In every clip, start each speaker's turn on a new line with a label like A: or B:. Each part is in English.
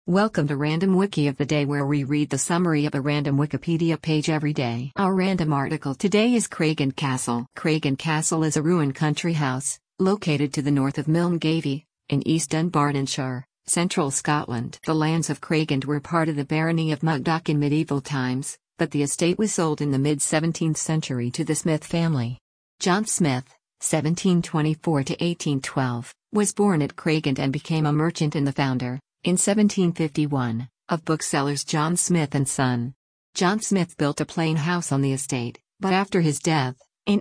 A: Welcome to Random Wiki of the Day, where we read the summary of a random Wikipedia page every day. Our random article today is Craigan Castle. Craigan Castle is a ruined country house, located to the north of Milngavie, in East Dunbartonshire, central Scotland. The lands of Craigan were part of the barony of Mugdock in medieval times, but the estate was sold in the mid-17th century to the Smith family. John Smith, 1724 to 1812, was born at Craigan and became a merchant and the founder, in 1751, of booksellers John Smith and Son. John Smith built a plain house on the estate, but after his death, in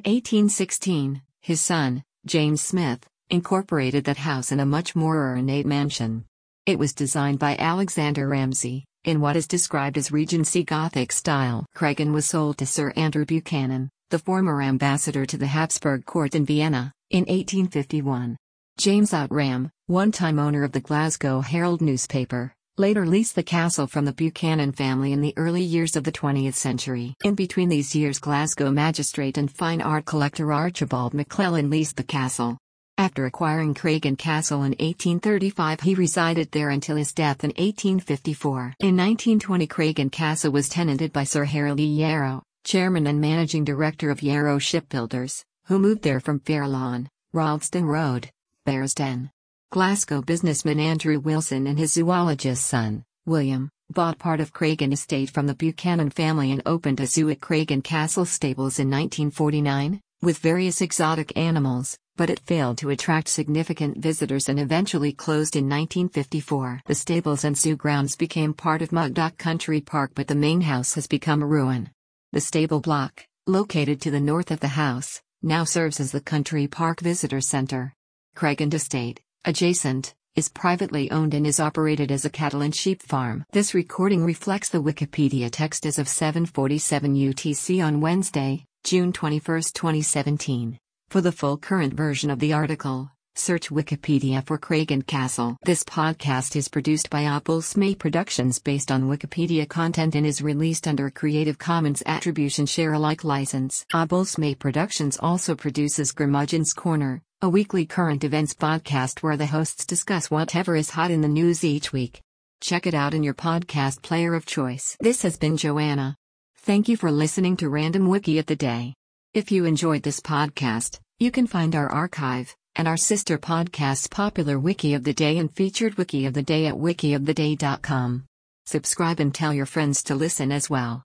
A: 1816, his son, James Smith, incorporated that house in a much more ornate mansion. It was designed by Alexander Ramsay, in what is described as Regency Gothic style. Craigan was sold to Sir Andrew Buchanan, the former ambassador to the Habsburg court in Vienna, in 1851. James Outram, one-time owner of the Glasgow Herald newspaper, later leased the castle from the Buchanan family in the early years of the 20th century. In between these years, Glasgow magistrate and fine art collector Archibald MacLellan leased the castle. After acquiring Craigan Castle in 1835, he resided there until his death in 1854. In 1920, Craigan Castle was tenanted by Sir Harold E. Yarrow, chairman and managing director of Yarrow Shipbuilders, who moved there from Fairlawn, Ralston Road, Bearsden. Glasgow businessman Andrew Wilson and his zoologist son, William, bought part of Craigan estate from the Buchanan family and opened a zoo at Craigan Castle Stables in 1949, with various exotic animals, but it failed to attract significant visitors and eventually closed in 1954. The stables and zoo grounds became part of Mugdock Country Park, but the main house has become a ruin. The stable block, located to the north of the house, now serves as the Country Park Visitor Centre. Craigan Estate, adjacent, is privately owned and is operated as a cattle and sheep farm. This recording reflects the Wikipedia text as of 7:47 UTC on Wednesday, June 21, 2017. For the full current version of the article, search Wikipedia for Craigan Castle. This podcast is produced by Oppulsme Productions based on Wikipedia content and is released under a Creative Commons Attribution Share Alike license. Oppulsme Productions also produces Curmudgeon's Corner, a weekly current events podcast where the hosts discuss whatever is hot in the news each week. Check it out in your podcast player of choice. This has been Joanna. Thank you for listening to Random Wiki of the Day. If you enjoyed this podcast, you can find our archive and our sister podcasts Popular Wiki of the Day and Featured Wiki of the Day at wikioftheday.com. Subscribe and tell your friends to listen as well.